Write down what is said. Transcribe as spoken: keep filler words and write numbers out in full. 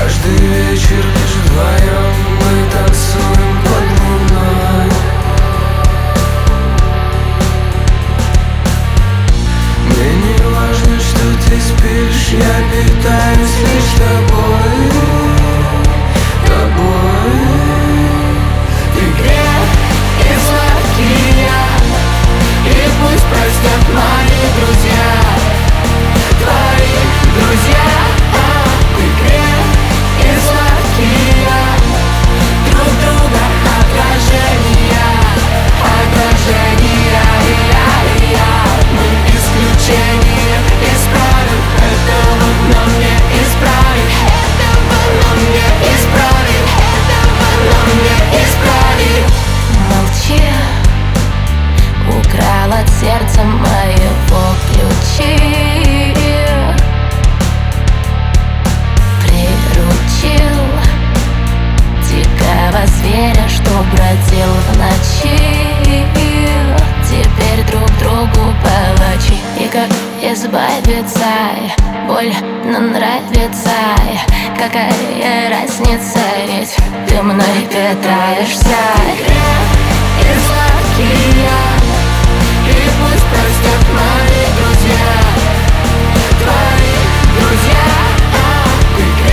Каждый вечер лишь вдвоем мы танцуем под луной. Мне не важно, что ты спишь, я питаюсь лишь тобой, тобой. Ты грех и сладкий я, и пусть простят мои друзья, твои друзья. Ты грех и сладкий я, друг друга отражения, отражения. Я, я, мы исключение, исправим этого, но не исправим этого, но не исправим этого, но не исправим. Молчи, украл от сердца моего ключи, приручил дикого зверя, что бродил в ночи. Теперь друг другу палачи. И как избавиться, больно нравится. Какая разница, ведь ты мной питаешься. И сладкий я, и пусть простят мои друзья, твои друзья. Ты